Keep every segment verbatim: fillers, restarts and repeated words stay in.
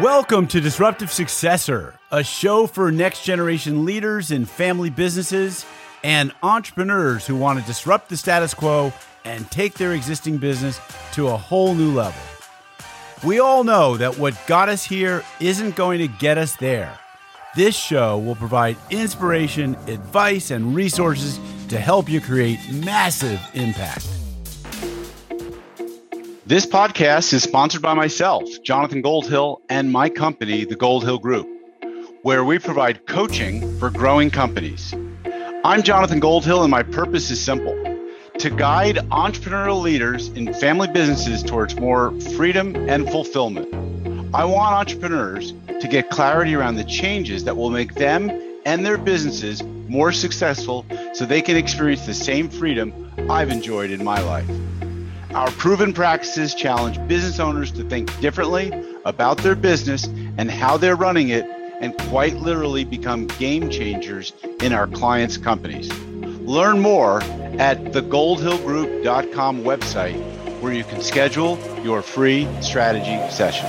Welcome to Disruptive Successor, a show for next generation leaders in family businesses and entrepreneurs who want to disrupt the status quo and take their existing business to a whole new level. We all know that what got us here isn't going to get us there. This show will provide inspiration, advice, and resources to help you create massive impact. This podcast is sponsored by myself, Jonathan Goldhill, and my company, the Goldhill Group, where we provide coaching for growing companies. I'm Jonathan Goldhill, and my purpose is simple: to guide entrepreneurial leaders in family businesses towards more freedom and fulfillment. I want entrepreneurs to get clarity around the changes that will make them and their businesses more successful so they can experience the same freedom I've enjoyed in my life. Our proven practices challenge business owners to think differently about their business and how they're running it, and quite literally become game changers in our clients' companies. Learn more at the goldhill group dot com website, where you can schedule your free strategy session.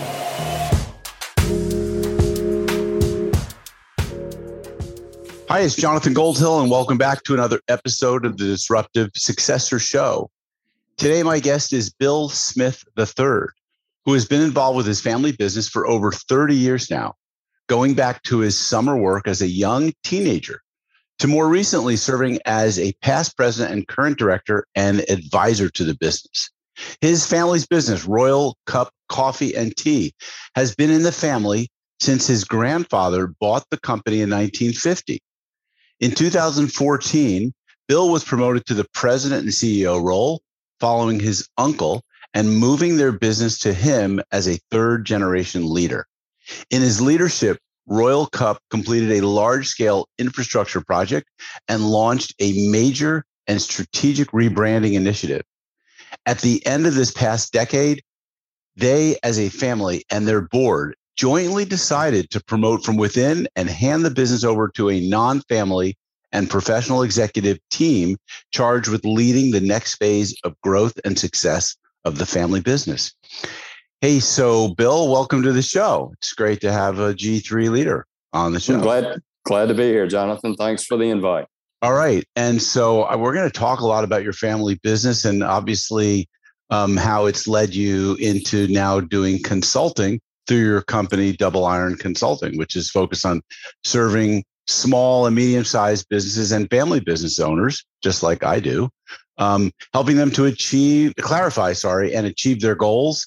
Hi, it's Jonathan Goldhill, and welcome back to another episode of the Disruptive Successor Show. Today, my guest is Bill Smith the third, who has been involved with his family business for over thirty years now, going back to his summer work as a young teenager to more recently serving as a past president and current director and advisor to the business. His family's business, Royal Cup Coffee and Tea, has been in the family since his grandfather bought the company in nineteen fifty. In two thousand fourteen, Bill was promoted to the president and C E O role, following his uncle and moving their business to him as a third generation leader. In his leadership, Royal Cup completed a large-scale infrastructure project and launched a major and strategic rebranding initiative. At the end of this past decade, they, as a family and their board, jointly decided to promote from within and hand the business over to a non-family and professional executive team charged with leading the next phase of growth and success of the family business. Hey, so Bill, welcome to the show. It's great to have a G three leader on the show. I'm glad, glad to be here, Jonathan. Thanks for the invite. All right. And so uh, we're going to talk a lot about your family business and obviously um, how it's led you into now doing consulting through your company, Double Iron Consulting, which is focused on serving small and medium-sized businesses and family business owners, just like I do, um, helping them to achieve, clarify, sorry, and achieve their goals,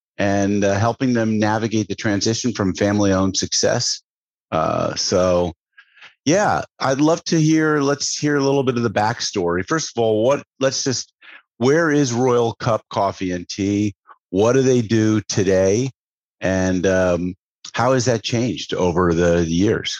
and uh, helping them navigate the transition from family-owned success. Uh, so, yeah, I'd love to hear, let's hear a little bit of the backstory. First of all, what, let's just, where is Royal Cup Coffee and Tea? What do they do today? And um, how has that changed over the years?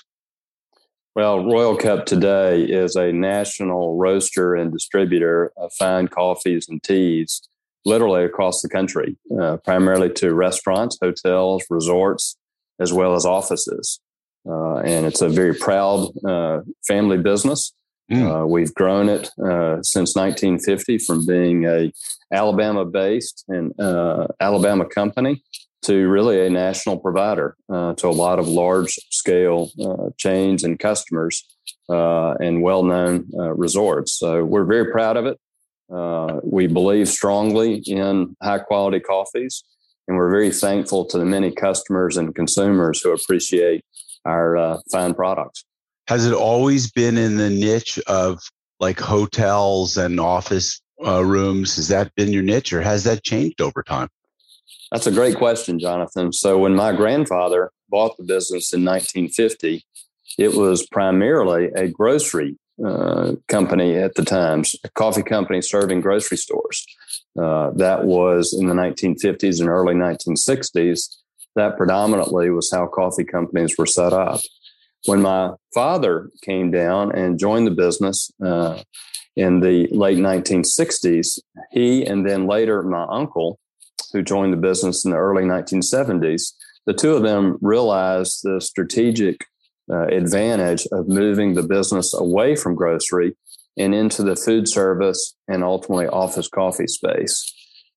Well, Royal Cup today is a national roaster and distributor of fine coffees and teas, literally across the country, uh, primarily to restaurants, hotels, resorts, as well as offices. Uh, and it's a very proud uh, family business. Mm. Uh, we've grown it uh, since nineteen fifty from being a Alabama-based and uh, Alabama company to really a national provider uh, to a lot of large-scale uh, chains and customers uh, and well-known uh, resorts. So we're very proud of it. Uh, we believe strongly in high-quality coffees, and we're very thankful to the many customers and consumers who appreciate our uh, fine products. Has it always been in the niche of like hotels and office uh, rooms? Has that been your niche, or has that changed over time? That's a great question, Jonathan. So when my grandfather bought the business in nineteen fifty, it was primarily a grocery uh, company at the time, a coffee company serving grocery stores. Uh, that was in the nineteen fifties and early nineteen sixties. That predominantly was how coffee companies were set up. When my father came down and joined the business uh, in the late nineteen sixties, he and then later my uncle, who joined the business in the early nineteen seventies, the two of them realized the strategic uh, advantage of moving the business away from grocery and into the food service and ultimately office coffee space.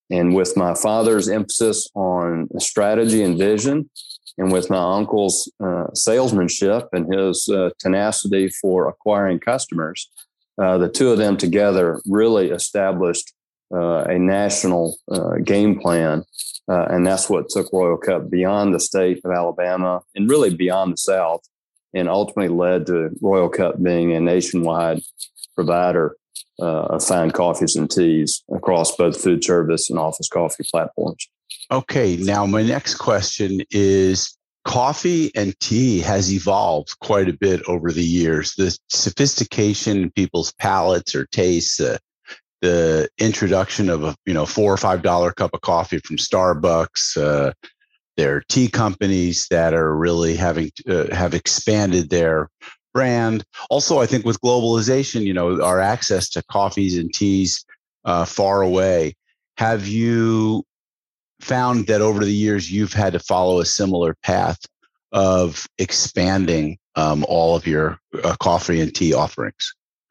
And with my father's emphasis on strategy and vision, and with my uncle's uh, salesmanship and his uh, tenacity for acquiring customers, uh, the two of them together really established uh, a national uh, game plan. Uh, and that's what took Royal Cup beyond the state of Alabama and really beyond the South, and ultimately led to Royal Cup being a nationwide provider uh, of fine coffees and teas across both food service and office coffee platforms. Okay, now my next question is, coffee and tea has evolved quite a bit over the years. The sophistication in people's palates or tastes, uh, the introduction of a you know four or five dollar cup of coffee from Starbucks. Uh, there are tea companies that are really having uh, have expanded their brand. Also, I think with globalization, you know, our access to coffees and teas uh, far away. Have you found that over the years you've had to follow a similar path of expanding um, all of your uh, coffee and tea offerings?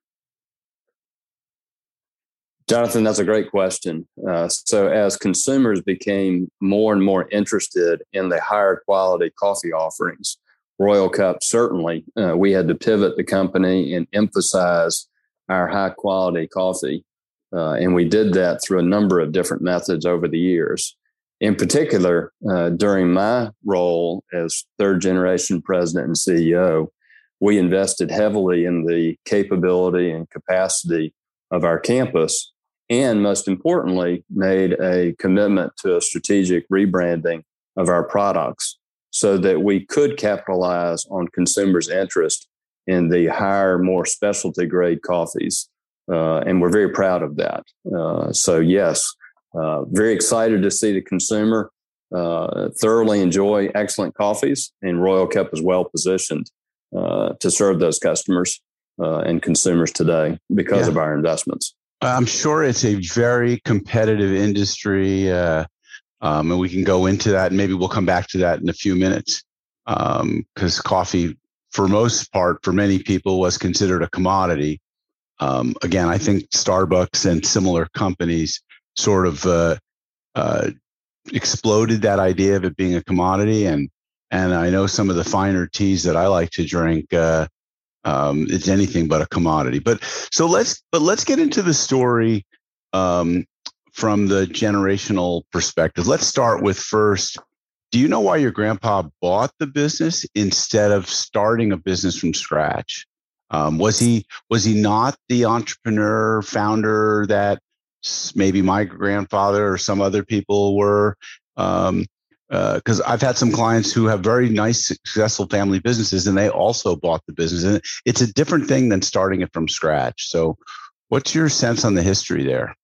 Jonathan, that's a great question. Uh, so as consumers became more and more interested in the higher quality coffee offerings, Royal Cup, certainly, uh, we had to pivot the company and emphasize our high quality coffee. Uh, and we did that through a number of different methods over the years. In particular, uh, during my role as third generation president and C E O, we invested heavily in the capability and capacity of our campus, and most importantly, made a commitment to a strategic rebranding of our products so that we could capitalize on consumers' interest in the higher, more specialty grade coffees. Uh, and we're very proud of that. Uh, so yes, uh, very excited to see the consumer uh, thoroughly enjoy excellent coffees, and Royal Cup is well positioned uh, to serve those customers uh, and consumers today because yeah. of our investments. I'm sure it's a very competitive industry, uh, um, and we can go into that, and maybe we'll come back to that in a few minutes, because um, coffee, for most part, for many people, was considered a commodity. Um, again, I think Starbucks and similar companies sort of uh, uh, exploded that idea of it being a commodity, and and I know some of the finer teas that I like to drink. Uh, Um, it's anything but a commodity. But so let's, but let's get into the story um, from the generational perspective. Let's start with first. Do you know why your grandpa bought the business instead of starting a business from scratch? Um, was he was he not the entrepreneur founder that maybe my grandfather or some other people were? Um, Because uh, I've had some clients who have very nice, successful family businesses, and they also bought the business. And it's a different thing than starting it from scratch. So what's your sense on the history there?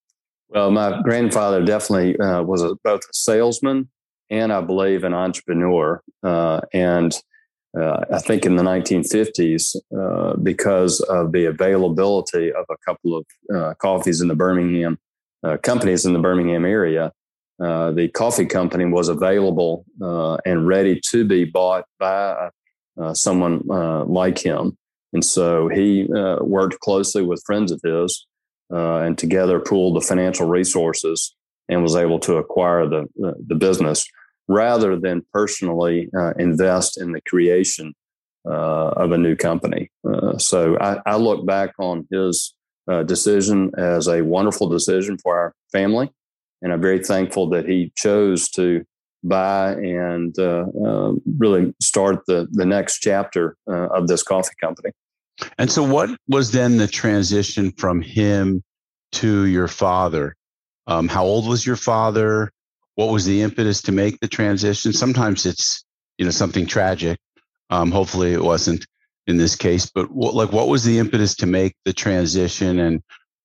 Well, my grandfather definitely uh, was a, both a salesman and, I believe, an entrepreneur. Uh, and uh, I think in the nineteen fifties, uh, because of the availability of a couple of uh, coffees in the Birmingham, uh, companies in the Birmingham area, Uh, the coffee company was available uh, and ready to be bought by uh, someone uh, like him. And so he uh, worked closely with friends of his uh, and together pooled the financial resources and was able to acquire the, the, the business rather than personally uh, invest in the creation uh, of a new company. Uh, so I, I look back on his uh, decision as a wonderful decision for our family. And I'm very thankful that he chose to buy and uh, uh, really start the, the next chapter uh, of this coffee company. And so what was then the transition from him to your father? Um, how old was your father? What was the impetus to make the transition? Sometimes it's, you know, something tragic. Um, hopefully it wasn't in this case, but what, like, what was the impetus to make the transition? And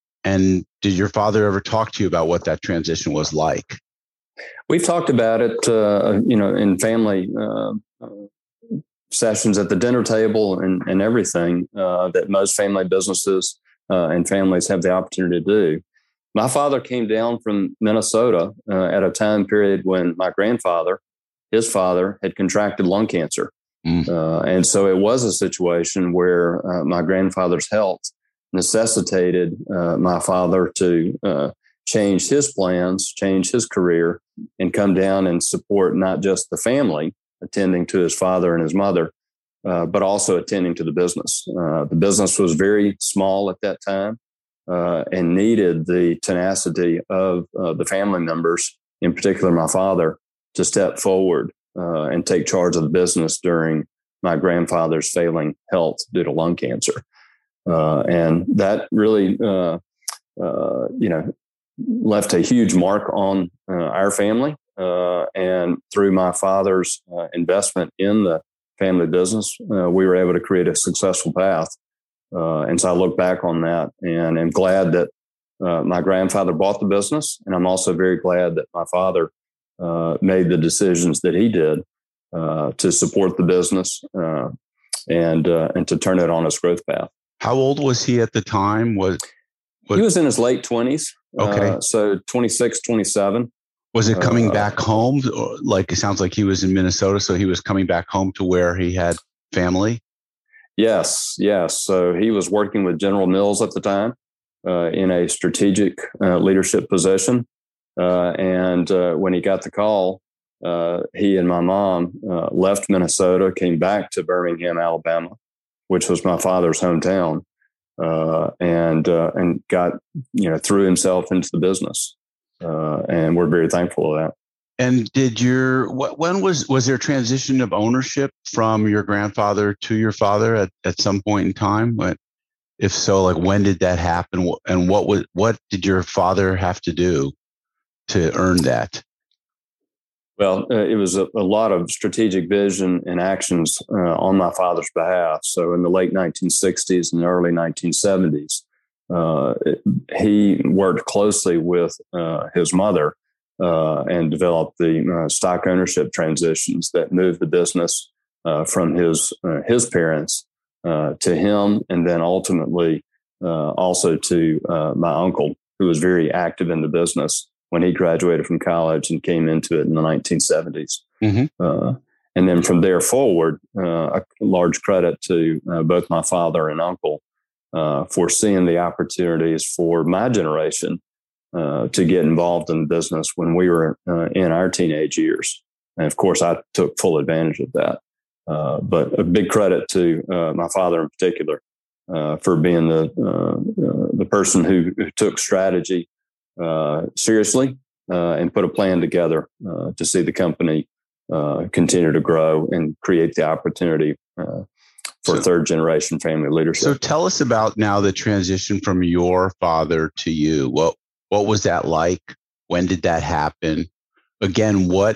And did your father ever talk to you about what that transition was like? We've talked about it, uh, you know, in family uh, sessions at the dinner table and, and everything uh, that most family businesses uh, and families have the opportunity to do. My father came down from Minnesota uh, at a time period when my grandfather, his father, had contracted lung cancer. Mm. Uh, and so it was a situation where uh, my grandfather's health necessitated uh, my father to uh, change his plans, change his career, and come down and support not just the family, attending to his father and his mother, uh, but also attending to the business. Uh, the business was very small at that time uh, and needed the tenacity of uh, the family members, in particular my father, to step forward uh, and take charge of the business during my grandfather's failing health due to lung cancer. Uh, and that really, uh, uh, you know, left a huge mark on uh, our family. Uh, and through my father's uh, investment in the family business, uh, we were able to create a successful path. Uh, and so I look back on that and am glad that uh, my grandfather bought the business. And I'm also very glad that my father uh, made the decisions that he did uh, to support the business uh, and uh, and to turn it on its growth path. How old was he at the time? Was, was He was in his late twenties. Okay. Uh, so twenty-six, twenty-seven. Was it coming uh, back home? Or, like, it sounds like he was in Minnesota, so he was coming back home to where he had family? Yes, yes. So he was working with General Mills at the time uh, in a strategic uh, leadership position. Uh, and uh, when he got the call, uh, he and my mom uh, left Minnesota, came back to Birmingham, Alabama, which was my father's hometown, uh, and uh, and got, you know, threw himself into the business. Uh, and we're very thankful of that. And did your, what, when was, was there a transition of ownership from your grandfather to your father at, at some point in time? But if so, like, when did that happen? And what was, what did your father have to do to earn that? Well, uh, it was a, a lot of strategic vision and actions uh, on my father's behalf. So in the late nineteen sixties and early nineteen seventies, uh, it, he worked closely with uh, his mother uh, and developed the uh, stock ownership transitions that moved the business uh, from his uh, his parents uh, to him, and then ultimately uh, also to uh, my uncle, who was very active in the business when he graduated from college and came into it in the nineteen seventies. Mm-hmm. Uh, and then from there forward, uh, a large credit to uh, both my father and uncle uh, for seeing the opportunities for my generation uh, to get involved in the business when we were uh, in our teenage years. And of course, I took full advantage of that. Uh, but a big credit to uh, my father in particular uh, for being the uh, uh, the person who, who took strategy Uh, seriously uh, and put a plan together uh, to see the company uh, continue to grow and create the opportunity uh, for so, third generation family leadership. So tell us about now the transition from your father to you. What what was that like? When did that happen? Again, what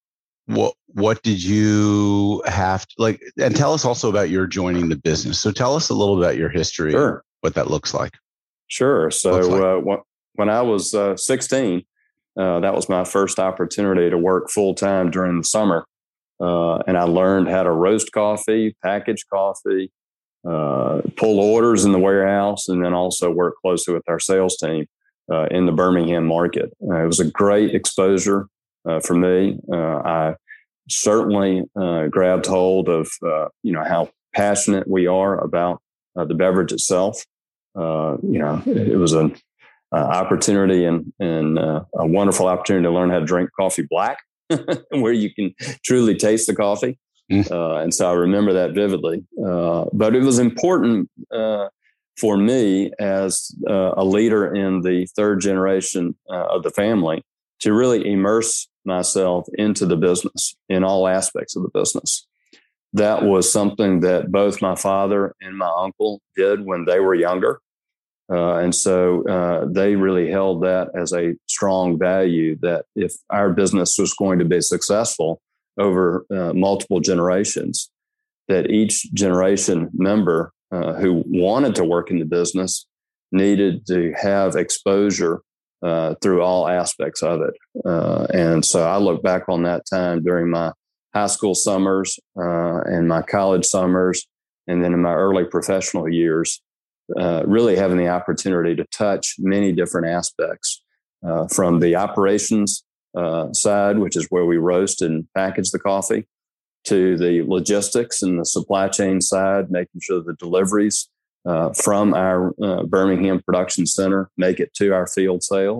what what did you have to, like? And tell us also about your joining the business. So tell us a little about your history, sure. What that looks like. Sure. So like. uh, what, when I was uh, sixteen, uh, that was my first opportunity to work full time during the summer. Uh, and I learned how to roast coffee, package coffee, uh, pull orders in the warehouse, and then also work closely with our sales team uh, in the Birmingham market. Uh, it was a great exposure uh, for me. Uh, I certainly uh, grabbed hold of, uh, you know, how passionate we are about uh, the beverage itself. Uh, you know, it was an Uh, opportunity and, and uh, a wonderful opportunity to learn how to drink coffee black, where you can truly taste the coffee. Mm. Uh, and so I remember that vividly. Uh, but it was important uh, for me as uh, a leader in the third generation uh, of the family to really immerse myself into the business in all aspects of the business. That was something that both my father and my uncle did when they were younger. Uh, and so uh, they really held that as a strong value, that if our business was going to be successful over uh, multiple generations, that each generation member uh, who wanted to work in the business needed to have exposure uh, through all aspects of it. Uh, and so I look back on that time during my high school summers uh, and my college summers, and then in my early professional years, Uh, really having the opportunity to touch many different aspects uh, from the operations uh, side, which is where we roast and package the coffee, to the logistics and the supply chain side, making sure the deliveries uh, from our uh, Birmingham production center make it to our field sales,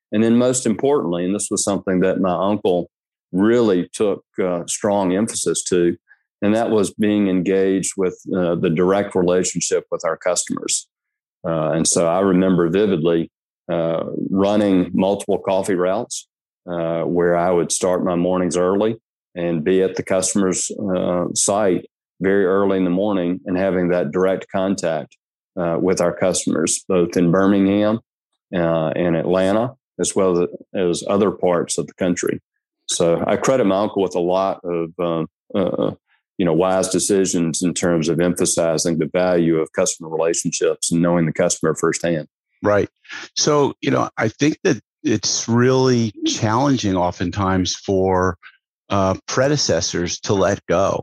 And then most importantly, and this was something that my uncle really took uh, strong emphasis to, and that was being engaged with uh, the direct relationship with our customers. Uh, and so I remember vividly uh, running multiple coffee routes uh, where I would start my mornings early and be at the customer's uh, site very early in the morning and having that direct contact uh, with our customers, both in Birmingham uh, and Atlanta, as well as, as other parts of the country. So I credit my uncle with a lot of, um, uh, you know, wise decisions in terms of emphasizing the value of customer relationships and knowing the customer firsthand. Right. So, you know, I think that it's really challenging oftentimes for uh, predecessors to let go.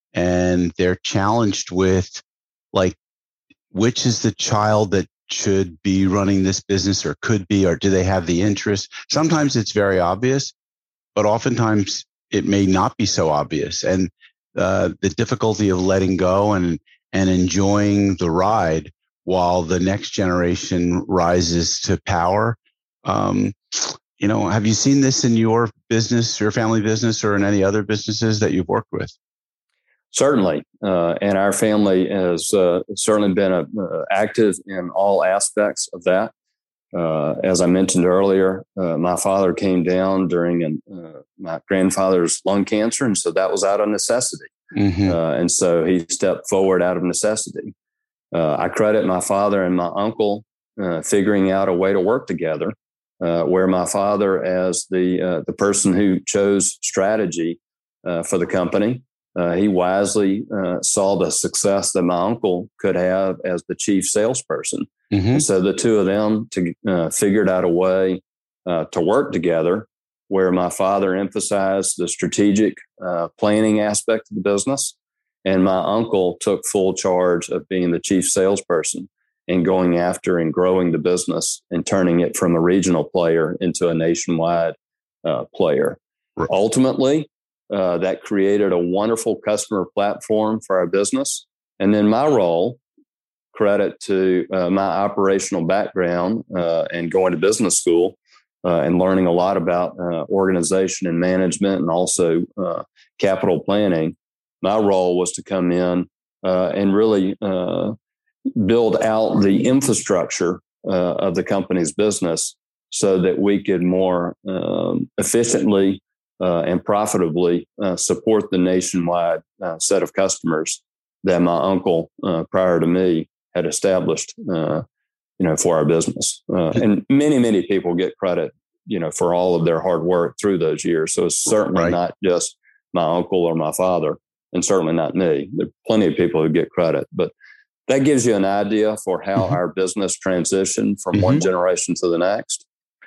And they're challenged with, like, which is the child that should be running this business or could be, or do they have the interest? Sometimes it's very obvious, but oftentimes it may not be so obvious. And uh, the difficulty of letting go and, and enjoying the ride while the next generation rises to power. Um, you know, have you seen this in your business, your family business, or in any other businesses that you've worked with? Certainly. Uh, and our family has uh, certainly been uh, active in all aspects of that. Uh, as I mentioned earlier, uh, my father came down during an, uh, my grandfather's lung cancer, and so that was out of necessity. Mm-hmm. Uh, and so he stepped forward out of necessity. Uh, I credit my father and my uncle uh, figuring out a way to work together, uh, where my father, as the uh, the person who chose strategy uh, for the company, uh, he wisely uh, saw the success that my uncle could have as the chief salesperson. Mm-hmm. And so the two of them to, uh, figured out a way uh, to work together, where my father emphasized the strategic uh, planning aspect of the business, and my uncle took full charge of being the chief salesperson and going after and growing the business and turning it from a regional player into a nationwide uh, player. Right. Ultimately, uh, that created a wonderful customer platform for our business. And then my role, credit to uh, my operational background uh, and going to business school uh, and learning a lot about uh, organization and management and also uh, capital planning. My role was to come in uh, and really uh, build out the infrastructure uh, of the company's business so that we could more um, efficiently uh, and profitably uh, support the nationwide uh, set of customers that my uncle, uh, prior to me, had established, uh, you know, for our business. Uh, and many, many people get credit, you know, for all of their hard work through those years. So it's certainly right. not just my uncle or my father, and certainly not me. There are plenty of people who get credit, but that gives you an idea for how mm-hmm. our business transitioned from mm-hmm. one generation to the next.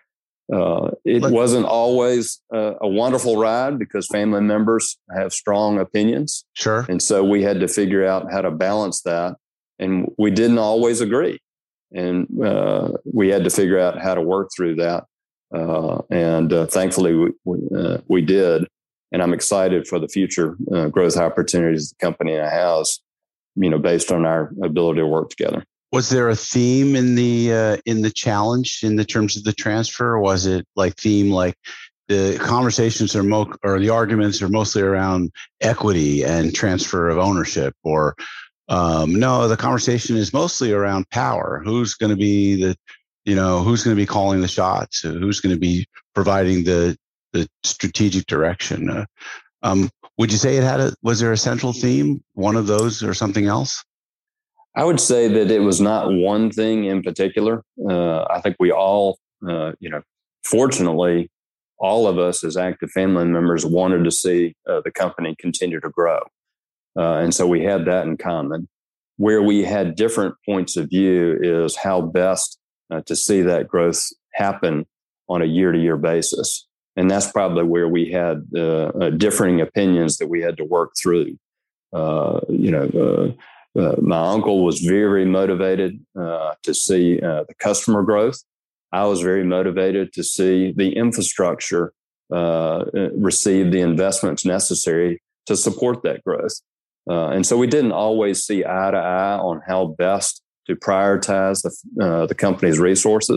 Uh, it Let- wasn't always a, a wonderful ride because family members have strong opinions. Sure. And so we had to figure out how to balance that. And we didn't always agree. And uh, we had to figure out how to work through that. Uh, and uh, thankfully, we, we, uh, we did. And I'm excited for the future uh, growth opportunities the company has, you know, based on our ability to work together. Was there a theme in the uh, in the challenge in the terms of the transfer? Or was it like theme like the conversations are mo- or the arguments are mostly around equity and transfer of ownership, or um, no, the conversation is mostly around power. Who's going to be the, you know, who's going to be calling the shots? Who's going to be providing the the strategic direction? Uh, um, would you say it had a, was there a central theme, one of those or something else? I would say that it was not one thing in particular. Uh, I think we all, uh, you know, fortunately, all of us as active family members wanted to see uh, the company continue to grow. Uh, and so we had that in common. Where we had different points of view is how best uh, to see that growth happen on a year-to-year basis. And that's probably where we had uh, uh, differing opinions that we had to work through. Uh, you know, uh, uh, my uncle was very motivated uh, to see uh, the customer growth. I was very motivated to see the infrastructure uh, receive the investments necessary to support that growth. Uh, and so we didn't always see eye to eye on how best to prioritize the, uh, the company's resources.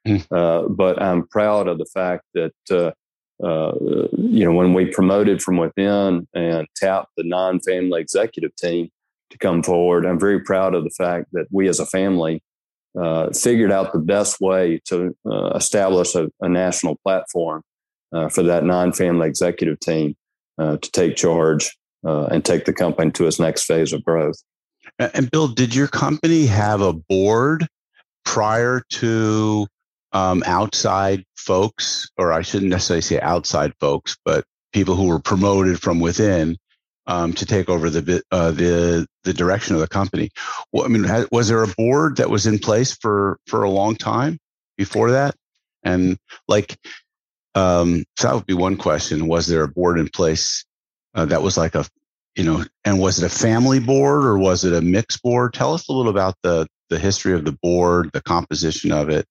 Mm. Uh, but I'm proud of the fact that, uh, uh, you know, when we promoted from within and tapped the non-family executive team to come forward, I'm very proud of the fact that we as a family uh, figured out the best way to uh, establish a, a national platform uh, for that non-family executive team uh, to take charge uh, and take the company to its next phase of growth. And Bill, did your company have a board prior to um, outside folks, or I shouldn't necessarily say outside folks, but people who were promoted from within um, to take over the uh, the the direction of the company? Well, I mean, was there a board that was in place for for a long time before that? And like, um, so that would be one question: was there a board in place uh, that was like a, you know, and was it a family board or was it a mixed board? Tell us a little about the the history of the board, the composition of it.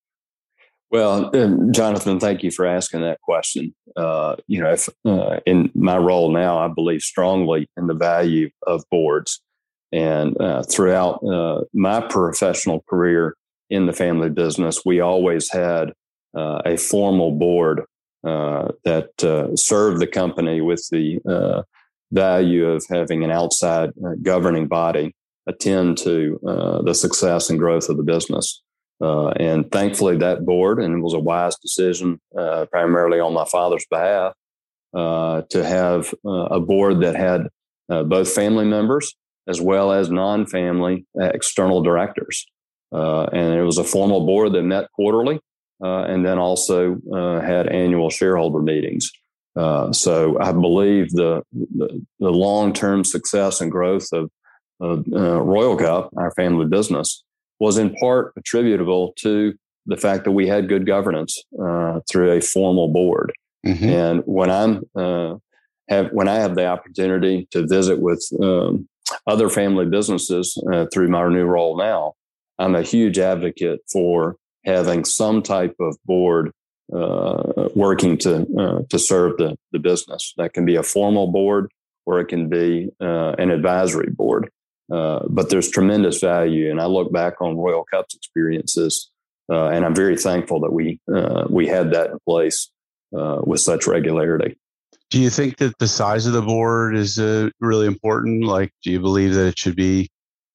Well, um, Jonathan, thank you for asking that question. Uh, you know, if, uh, in my role now, I believe strongly in the value of boards. And uh, throughout uh, my professional career in the family business, we always had uh, a formal board uh, that uh, served the company with the uh, value of having an outside uh, governing body attend to uh, the success and growth of the business. Uh, and thankfully, that board, and it was a wise decision, uh, primarily on my father's behalf, uh, to have uh, a board that had uh, both family members as well as non-family external directors. Uh, and it was a formal board that met quarterly uh, and then also uh, had annual shareholder meetings. Uh, so I believe the, the, the long-term success and growth of, of uh, Royal Cup, our family business, was in part attributable to the fact that we had good governance uh, through a formal board. Mm-hmm. And when I'm uh, have when I have the opportunity to visit with um, other family businesses uh, through my new role now, I'm a huge advocate for having some type of board uh, working to uh, to serve the the business. That can be a formal board or it can be uh, an advisory board. Uh, but there's tremendous value, and I look back on Royal Cup's experiences, uh, and I'm very thankful that we uh, we had that in place uh, with such regularity. Do you think that the size of the board is uh, really important? Like, do you believe that it should be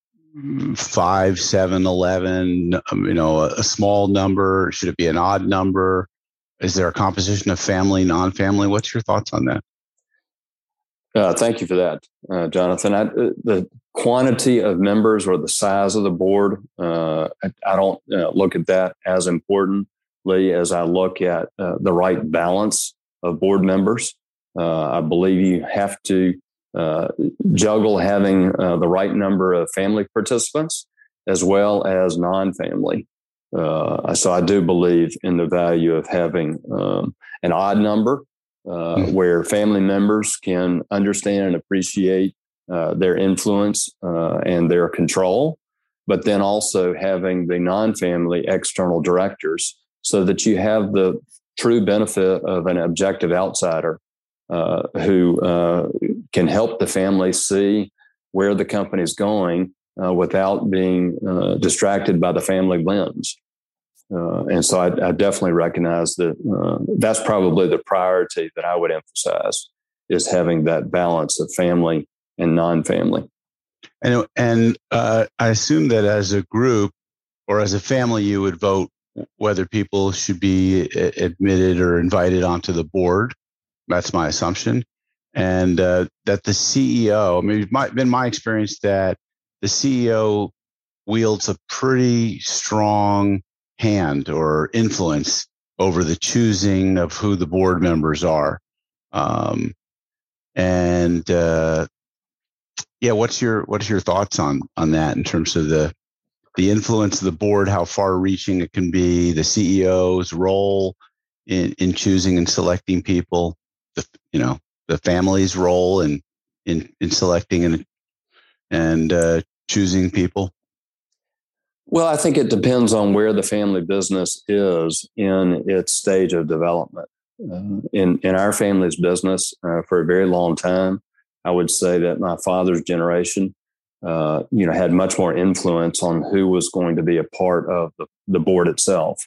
five, seven, eleven? Um, you know, a, a small number? Should it be an odd number? Is there a composition of family, non-family? What's your thoughts on that? Uh, thank you for that, uh, Jonathan. I, the quantity of members or the size of the board, uh, I, I don't uh, look at that as importantly as I look at uh, the right balance of board members. Uh, I believe you have to uh, juggle having uh, the right number of family participants as well as non-family. Uh, so I do believe in the value of having um, an odd number uh, mm-hmm. where family members can understand and appreciate uh, their influence uh, and their control, but then also having the non-family external directors so that you have the true benefit of an objective outsider uh, who uh, can help the family see where the company is going uh, without being uh, distracted by the family lens. Uh, and so I, I definitely recognize that uh, that's probably the priority that I would emphasize, is having that balance of family and non-family. And, and uh, I assume that as a group or as a family, you would vote whether people should be admitted or invited onto the board. That's my assumption. And uh, that the C E O, I mean, it's my, been my experience that the C E O wields a pretty strong hand or influence over the choosing of who the board members are. Um, and uh, yeah, what's your what's your thoughts on on that in terms of the the influence of the board, how far-reaching it can be, the C E O's role in, in choosing and selecting people, the you know the family's role in in, in selecting and and uh, choosing people? Well, I think it depends on where the family business is in its stage of development. Uh, in in our family's business, uh, for a very long time, I would say that my father's generation, uh, you know, had much more influence on who was going to be a part of the, the board itself.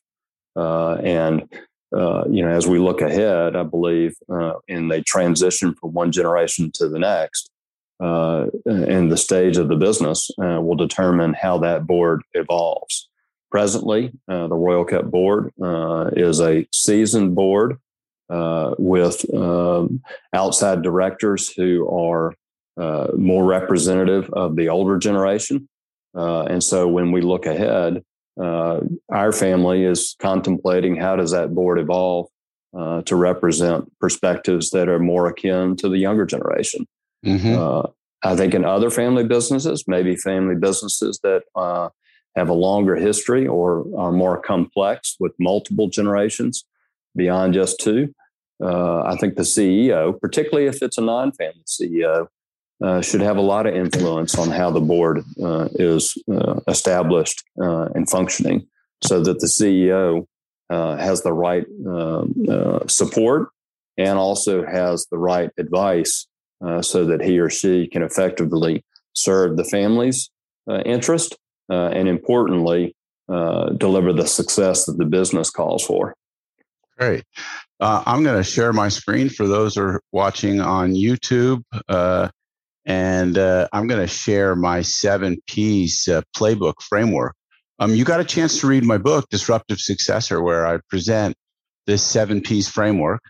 Uh, and, uh, you know, as we look ahead, I believe uh, in the transition from one generation to the next, uh, and the stage of the business uh, will determine how that board evolves. Presently, uh, the Royal Cup board uh, is a seasoned board uh, with um, outside directors who are uh, more representative of the older generation. Uh, and so when we look ahead, uh, our family is contemplating how does that board evolve uh, to represent perspectives that are more akin to the younger generation. Mm-hmm. Uh, I think in other family businesses, maybe family businesses that uh, have a longer history or are more complex with multiple generations beyond just two. Uh, I think the C E O, particularly if it's a non-family C E O, uh, should have a lot of influence on how the board uh, is uh, established uh, and functioning, so that the C E O uh, has the right uh, uh, support and also has the right advice uh, so that he or she can effectively serve the family's uh, interest uh, and, importantly, uh, deliver the success that the business calls for. Great. Uh, I'm going to share my screen for those who are watching on YouTube. Uh, and uh, I'm going to share my seven P's uh, playbook framework. Um, you got a chance to read my book, Disruptive Successor, where I present this seven P's framework.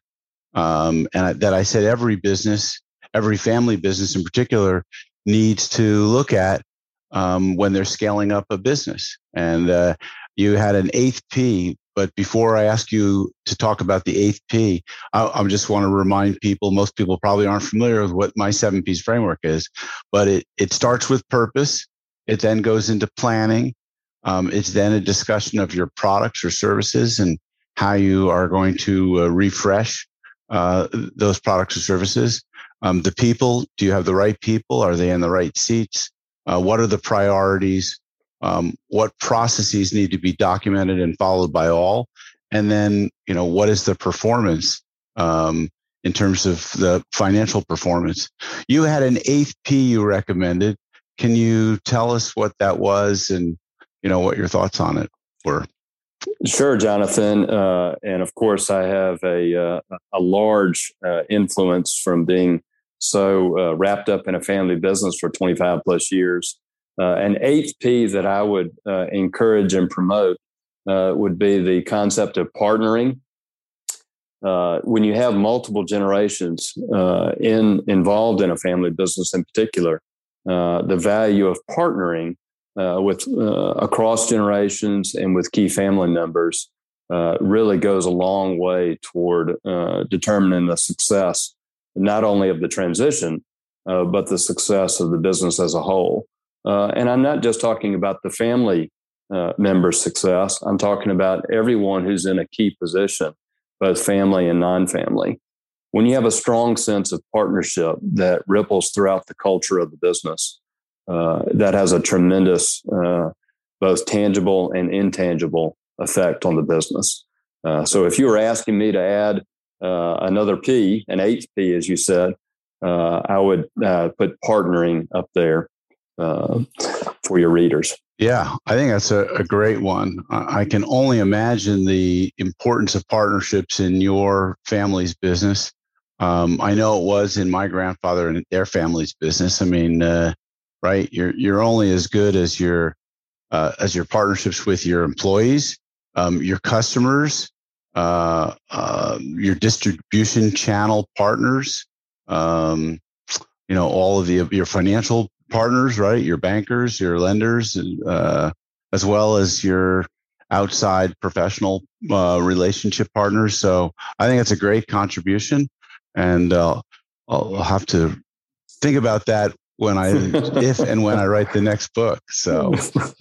Um, and I, that I said every business, every family business in particular, needs to look at um, when they're scaling up a business. And uh, you had an eighth P. But before I ask you to talk about the eighth P, I, I just want to remind people, most people probably aren't familiar with what my seven P's framework is, but it, it starts with purpose. It then goes into planning. Um, it's then a discussion of your products or services and how you are going to uh, refresh uh, those products or services. Um, the people, do you have the right people? Are they in the right seats? Uh, what are the priorities? Um, what processes need to be documented and followed by all? And then, you know, what is the performance um, in terms of the financial performance? You had an eighth P you recommended. Can you tell us what that was and, you know, what your thoughts on it were? Sure, Jonathan. Uh, and of course, I have a, uh, a large uh, influence from being so uh, wrapped up in a family business for twenty-five plus years. Uh, an eighth P that I would uh, encourage and promote uh, would be the concept of partnering. Uh, when you have multiple generations uh, in involved in a family business in particular, uh, the value of partnering uh, with uh, across generations and with key family members uh, really goes a long way toward uh, determining the success, not only of the transition, uh, but the success of the business as a whole. Uh, and I'm not just talking about the family uh, member's success. I'm talking about everyone who's in a key position, both family and non-family. When you have a strong sense of partnership that ripples throughout the culture of the business, uh, that has a tremendous, uh, both tangible and intangible effect on the business. Uh, so if you were asking me to add uh, another P, an eighth P, as you said, uh, I would uh, put partnering up there. Uh, for your readers. Yeah, I think that's a, a great one. I can only imagine the importance of partnerships in your family's business. Um, I know it was in my grandfather and their family's business. I mean, uh, right? You're you're only as good as your uh, as your partnerships with your employees, um, your customers, uh, uh, your distribution channel partners. Um, you know, all of the your financial partners, right? Your bankers, your lenders, uh, as well as your outside professional uh, relationship partners. So I think it's a great contribution, and uh, I'll have to think about that when I, if and when I write the next book. So,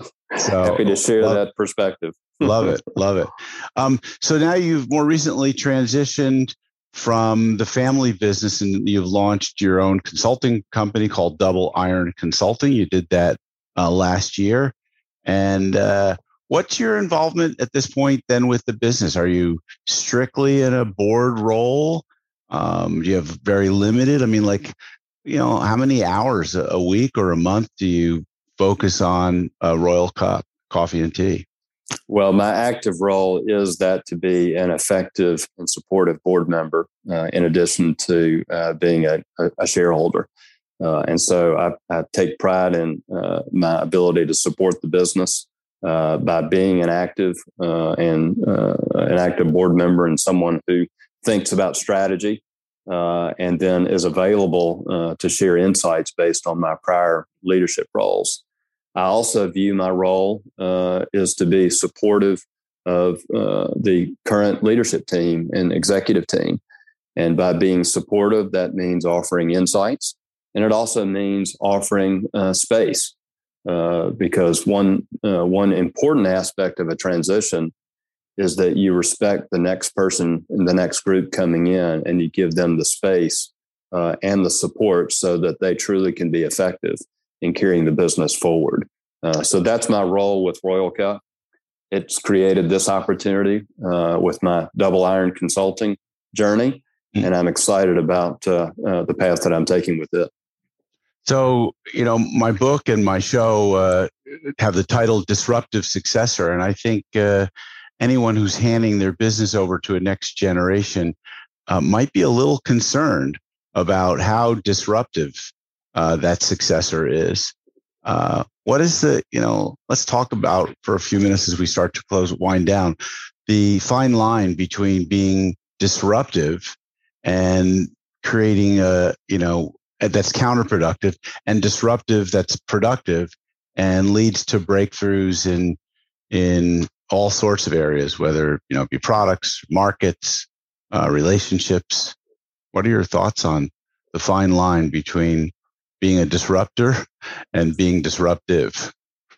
so happy to share love, that perspective. love it, love it. Um, so now you've more recently transitioned from the family business, and you've launched your own consulting company called Double Iron Consulting. You did that uh, last year. And uh, what's your involvement at this point then with the business? Are you strictly in a board role? Um, do you have very limited? I mean, like, you know, how many hours a week or a month do you focus on uh, Royal Cup Coffee and Tea? Well, my active role is that to be an effective and supportive board member, uh, in addition to uh, being a, a shareholder. Uh, and so I, I take pride in uh, my ability to support the business uh, by being an active uh, and uh, an active board member and someone who thinks about strategy uh, and then is available uh, to share insights based on my prior leadership roles. I also view my role uh, is to be supportive of uh, the current leadership team and executive team. And by being supportive, that means offering insights. And it also means offering uh, space uh, because one uh, one important aspect of a transition is that you respect the next person in the next group coming in and you give them the space uh, and the support so that they truly can be effective in carrying the business forward. Uh, so that's my role with Royal Cup. It's created this opportunity uh, with my Double Iron Consulting journey, and I'm excited about uh, uh, the path that I'm taking with it. So, you know, my book and my show uh, have the title Disruptive Successor. And I think uh, anyone who's handing their business over to a next generation uh, might be a little concerned about how disruptive uh, that successor is. Uh, what is the, you know, let's talk about for a few minutes as we start to close, wind down, the fine line between being disruptive and creating a, you know, that's counterproductive and disruptive that's productive and leads to breakthroughs in in all sorts of areas, whether, you know, be products, markets, uh, relationships. What are your thoughts on the fine line between being a disruptor and being disruptive?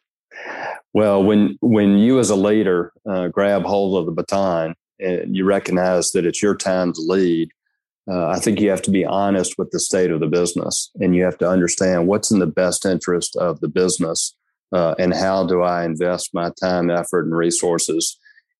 Well, when when you as a leader uh, grab hold of the baton and you recognize that it's your time to lead, Uh, I think you have to be honest with the state of the business, and you have to understand what's in the best interest of the business uh, and how do I invest my time, effort, and resources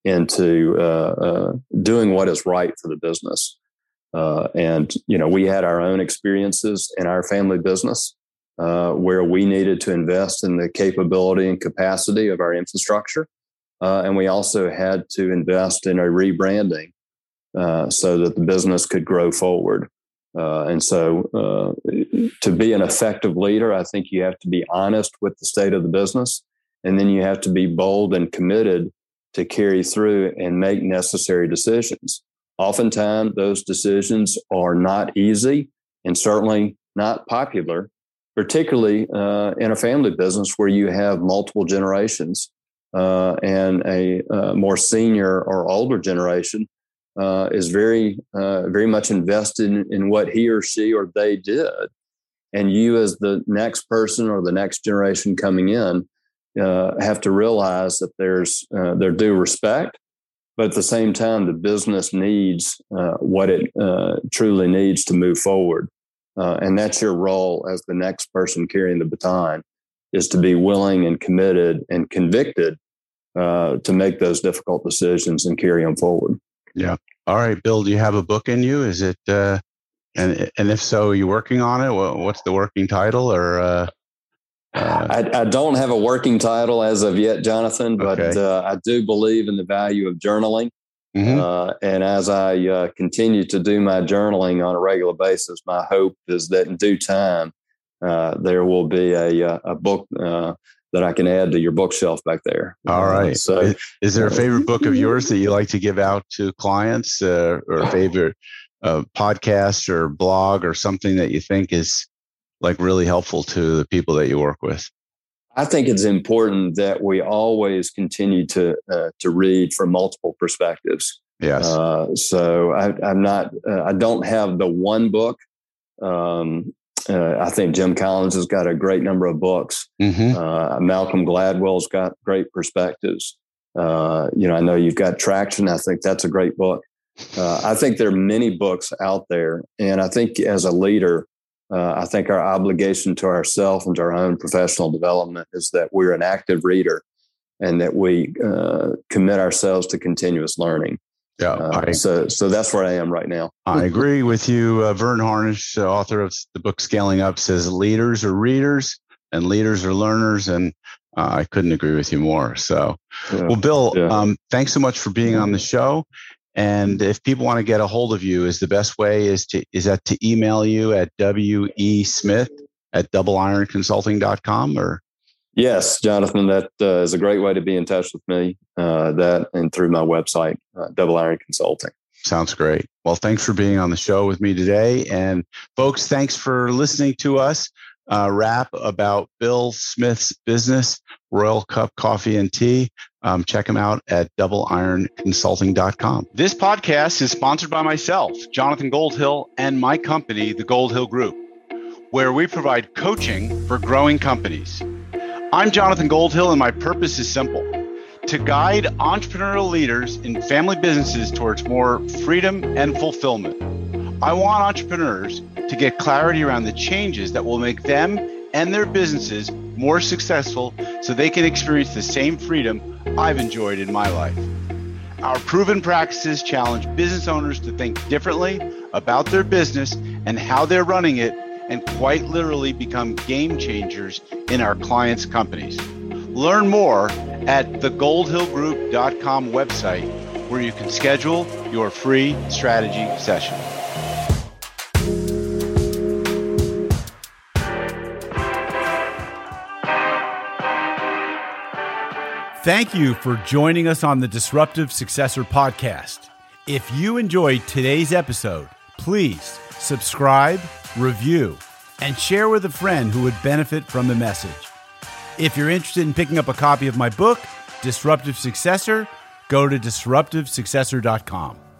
into uh, uh, doing what is right for the business. Uh, and, you know, we had our own experiences in our family business uh, where we needed to invest in the capability and capacity of our infrastructure. Uh, and we also had to invest in a rebranding Uh, so that the business could grow forward. Uh, and so uh, to be an effective leader, I think you have to be honest with the state of the business, and then you have to be bold and committed to carry through and make necessary decisions. Oftentimes, those decisions are not easy and certainly not popular, particularly uh, in a family business where you have multiple generations uh, and a uh, more senior or older generation Uh, is very, uh, very much invested in, in what he or she or they did. And you as the next person or the next generation coming in uh, have to realize that there's uh, their due respect, but at the same time, the business needs uh, what it uh, truly needs to move forward. Uh, and that's your role as the next person carrying the baton, is to be willing and committed and convicted uh, to make those difficult decisions and carry them forward. Yeah. All right, Bill, do you have a book in you? Is it, uh, and and if so, are you working on it? What's the working title? Or uh, uh, I, I don't have a working title as of yet, Jonathan, but okay. uh, I do believe in the value of journaling. Mm-hmm. Uh, and as I uh, continue to do my journaling on a regular basis, my hope is that in due time, uh, there will be a, a book uh, that I can add to your bookshelf back there. All right. Uh, so is, is there a favorite book of yours that you like to give out to clients uh, or a favorite uh, podcast or blog or something that you think is like really helpful to the people that you work with? I think it's important that we always continue to uh, to read from multiple perspectives. Yes. Uh, so I, I'm not, uh, I don't have the one book. Um, Uh, I think Jim Collins has got a great number of books. Mm-hmm. Uh, Malcolm Gladwell's got great perspectives. Uh, you know, I know you've got Traction. I think that's a great book. Uh, I think there are many books out there. And I think as a leader, uh, I think our obligation to ourselves and to our own professional development is that we're an active reader and that we uh, commit ourselves to continuous learning. Yeah, uh, I, so so that's where I am right now. I agree with you. Uh, Verne Harnish, uh, author of the book Scaling Up, says leaders are readers and leaders are learners. And Uh, I couldn't agree with you more. So, yeah. well, Bill, yeah. um, thanks so much for being on the show. And if people want to get a hold of you, is the best way is to is that to email you at W E Smith at double iron consulting dot com or? Yes, Jonathan, that uh, is a great way to be in touch with me. Uh, that and through my website, uh, Double Iron Consulting. Sounds great. Well, thanks for being on the show with me today. And folks, thanks for listening to us uh, rap about Bill Smith's business, Royal Cup Coffee and Tea. Um, check them out at double iron consulting dot com. This podcast is sponsored by myself, Jonathan Goldhill, and my company, the Goldhill Group, where we provide coaching for growing companies. I'm Jonathan Goldhill, and my purpose is simple: to guide entrepreneurial leaders in family businesses towards more freedom and fulfillment. I want entrepreneurs to get clarity around the changes that will make them and their businesses more successful so they can experience the same freedom I've enjoyed in my life. Our proven practices challenge business owners to think differently about their business and how they're running it, and quite literally become game changers in our clients' companies. Learn more at the goldhill group dot com website, where you can schedule your free strategy session. Thank you for joining us on the Disruptive Successor Podcast. If you enjoyed today's episode, please subscribe, review, and share with a friend who would benefit from the message. If you're interested in picking up a copy of my book, Disruptive Successor, go to disruptive successor dot com.